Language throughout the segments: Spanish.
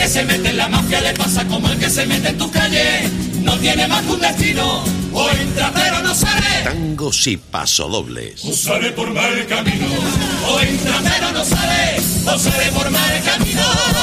que se mete en la mafia le pasa como el que se mete en tu calle. No tiene más que un destino, o entra pero no sale. Tangos y pasodobles. O sale por mal camino, o entra pero no sale, o sale por mal camino.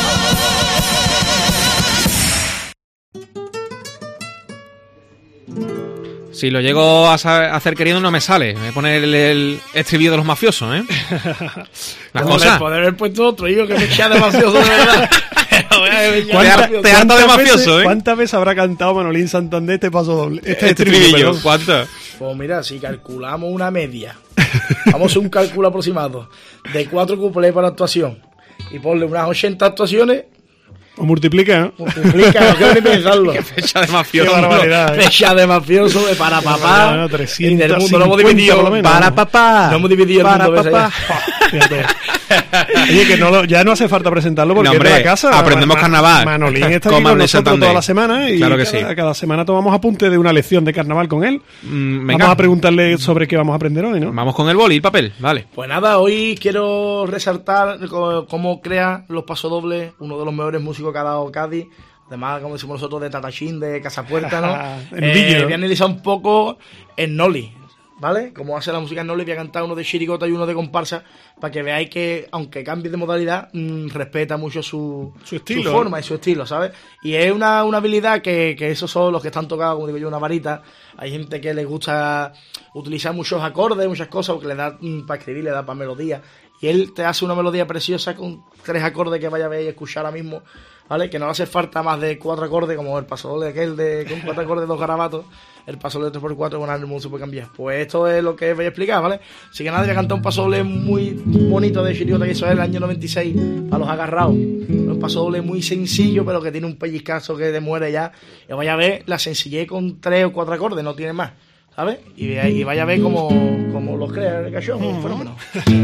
Si lo llego a hacer queriendo no me sale. Me voy a poner el estribillo de los mafiosos, ¿eh? Las cosas. Poder haber puesto otro, hijo, que me echa de mafioso, de verdad. Te harta de mafioso, ¿eh? ¿Cuántas veces habrá cantado Manolín Santander este paso doble? Este estribillo, ¿cuántas? Pues mira, si calculamos una media, vamos a hacer un cálculo aproximado de 4 cuplés para actuación y ponle unas 80 actuaciones. O multiplica, ¿no? Multiplica, no quiero ni pensarlo. Qué fecha de mafioso. Qué barbaridad, ¿eh? Fecha de mafioso, de para papá. No, 350, y del mundo lo hemos dividido. por lo menos. Para papá. No hemos dividido el Para mundo. papá. Fíjate. Oye, que ya no hace falta presentarlo porque No, hombre, es de la casa. aprendemos carnaval. Manolín está Con aquí con Manolín nosotros Santander. toda la semana y Claro que cada semana tomamos apunte de una lección de carnaval con él. Venga. Vamos a preguntarle sobre qué vamos a aprender hoy, ¿no? Vamos con el boli y el papel, vale. Pues nada, hoy quiero resaltar cómo crea los pasodobles uno de los mejores músicos que ha dado Cádiz. Además, como decimos nosotros, de Tatachín, de Casapuerta, ¿no? Voy a analizar un poco el Noli, ¿vale? Como hace la música en Noli, voy a cantar uno de chirigota y uno de comparsa, para que veáis que, aunque cambie de modalidad, respeta mucho su estilo, su forma y su estilo, ¿sabes? Y es una habilidad que esos son los que están tocados, como digo yo, una varita. Hay gente que les gusta utilizar muchos acordes, muchas cosas, porque le da para escribir, le da para melodía. Y él te hace una melodía preciosa con 3 acordes que vaya a ver y escuchar ahora mismo, ¿vale? Que no le hace falta más de 4 acordes, como el pasodoble aquel con 4 acordes, 2 garabatos. El pasodoble de 3x4 con el mundo se puede cambiar. Pues esto es lo que voy a explicar, ¿vale? Así que nada, voy a cantar un pasodoble muy bonito de chirigota que hizo él el año 96 para los agarrados. Un pasodoble muy sencillo, pero que tiene un pellizcazo que te muere ya. Y vaya a ver la sencillez con 3 o 4 acordes, no tiene más, ¿sabes? Y vaya a ver cómo los crea el cachón, un fenómeno.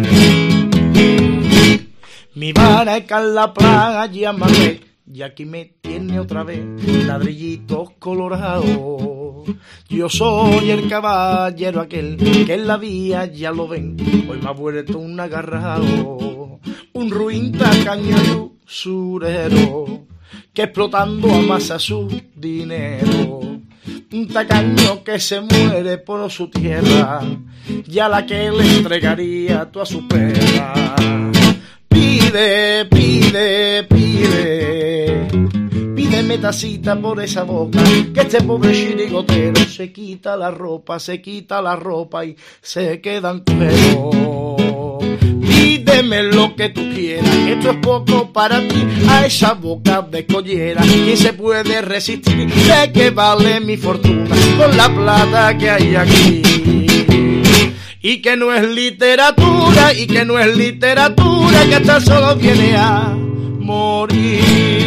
Mi barca en la playa, llámame, y aquí me tiene otra vez, ladrillitos colorados. Yo soy el caballero aquel que en la vía ya lo ven, hoy me ha vuelto un agarrado, un ruin tacaño y usurero, que explotando amasa su dinero. Un tacaño que se muere por su tierra, y a la que le entregaría toda su perra. Pide, pide, pide, pídeme tacita por esa boca, que este pobre chirigotero se quita la ropa y se queda en cuero. Pídeme lo que tú quieras, que esto es poco para ti, a esa boca de collera. ¿Quién se puede resistir? ¿De qué vale mi fortuna con la plata que hay aquí? Y que no es literatura, que hasta solo viene a morir.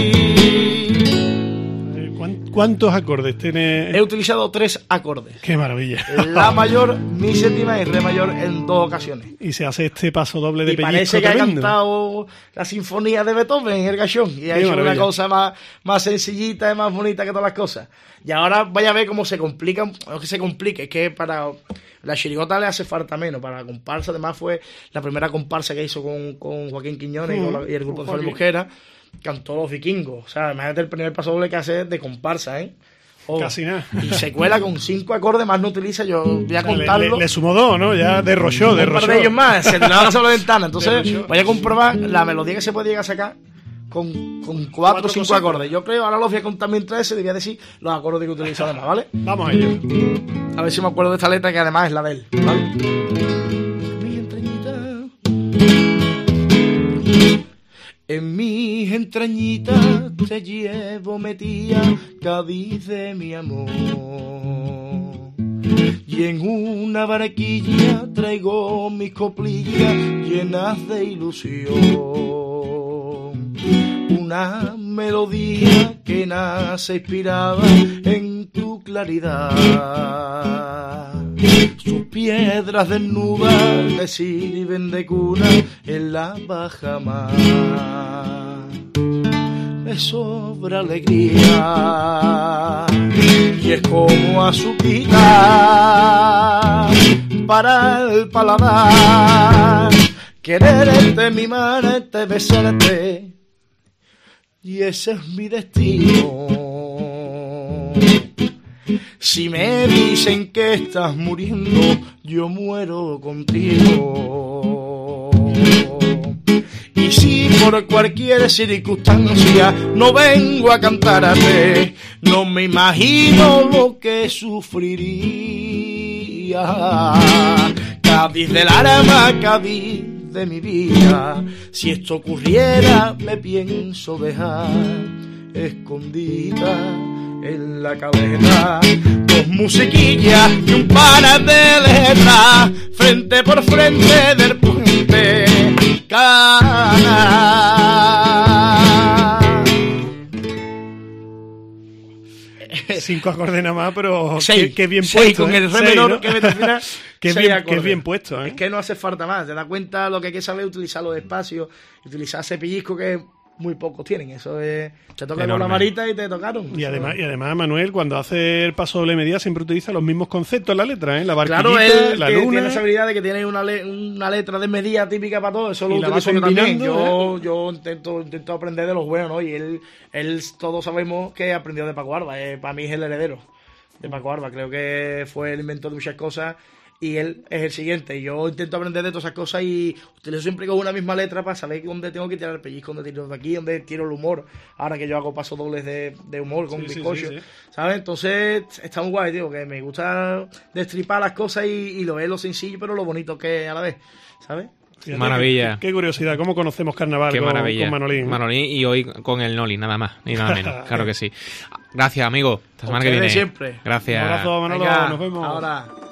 ¿Cuántos acordes tiene? He utilizado 3 acordes. ¡Qué maravilla! La mayor, mi séptima y re mayor en 2 ocasiones. Y se hace este paso doble de y pellizco parece que tremendo. ha cantado la sinfonía de Beethoven, el gachón. Y ha hecho maravilla. una cosa más sencillita y más bonita que todas las cosas. Y ahora vaya a ver cómo se complica. No es que se complique, es que para la chirigota le hace falta menos. Para la comparsa, además, fue la primera comparsa que hizo con Joaquín Quiñones y el grupo de Felipe Mosquera. Cantó Los Vikingos. O sea, imagínate el primer paso doble que hace de comparsa, ¿eh? Casi nada. Y se cuela con 5 acordes, más no utiliza. Yo voy a contarlo. Le sumó 2, ¿no? Ya derrochó. Un par de ellos más. Se le va a la ventana. Entonces, voy a comprobar la melodía que se puede llegar a sacar con 4 o 5 acordes. Yo creo, ahora los voy a contar mientras se debía decir los acordes que utiliza además, ¿vale? Vamos a ello. A ver si me acuerdo de esta letra que además es la de él, ¿vale? En mis entrañitas te llevo metida, Cádiz de mi amor. Y en una barquilla traigo mis coplillas llenas de ilusión. Una melodía que nace inspirada en tu claridad. Sus piedras desnudas le sirven de cuna en la baja mar. Me sobra alegría y es como azuquita para el paladar. Quererte, mimarte, besarte y ese es mi destino. Si me dicen que estás muriendo, yo muero contigo. Y si por cualquier circunstancia no vengo a cantarte, no me imagino lo que sufriría. Cádiz del alma, Cádiz de mi vida, si esto ocurriera me pienso dejar escondida en la cabeza dos musiquillas y un par de letras frente por frente del puente Canal. 5 acordes nada más, pero Seis. qué bien Seis, puesto. con el re Seis, menor ¿no? que mete al final. Qué seis bien, acordes. qué bien puesto, ¿eh? Es que no hace falta más. Te das cuenta, lo que hay que saber es utilizar los espacios, utilizar ese pellizco que muy pocos tienen. Eso es. Te toca con Enorme. la varita y te tocaron. Y Eso- además, Manuel, cuando hace el paso doble medida siempre utiliza los mismos conceptos en la letra, ¿eh? La barquillita, Claro, él la que luna. tiene esa habilidad de que tiene una letra de medida típica para todo. Eso lo Y la va utilizo yo también. combinando, Yo intento aprender de los buenos, ¿no? Y él todos sabemos que aprendió de Paco Arba. Para mí es el heredero de Paco Arba. Creo que fue el inventor de muchas cosas y él es el siguiente. Yo intento aprender de todas esas cosas y utilizo siempre con una misma letra para saber dónde tengo que tirar el pellizco, dónde tiro de aquí, dónde tiro el humor. Ahora que yo hago pasos dobles de humor con Sí, bizcocho, sí. ¿sabes? Entonces está muy guay, tío, que me gusta destripar las cosas y lo es lo sencillo, pero lo bonito que es a la vez, ¿sabes? Fíjate, Maravilla. Qué curiosidad, ¿cómo conocemos carnaval Qué con maravilla. Manolín? Manolín y hoy con el Noli, nada más, ni nada menos. Claro que sí. Gracias, amigo. Hasta semana que Ustedes viene. siempre. Gracias. Un abrazo, Manolo, Venga, nos vemos. Ahora.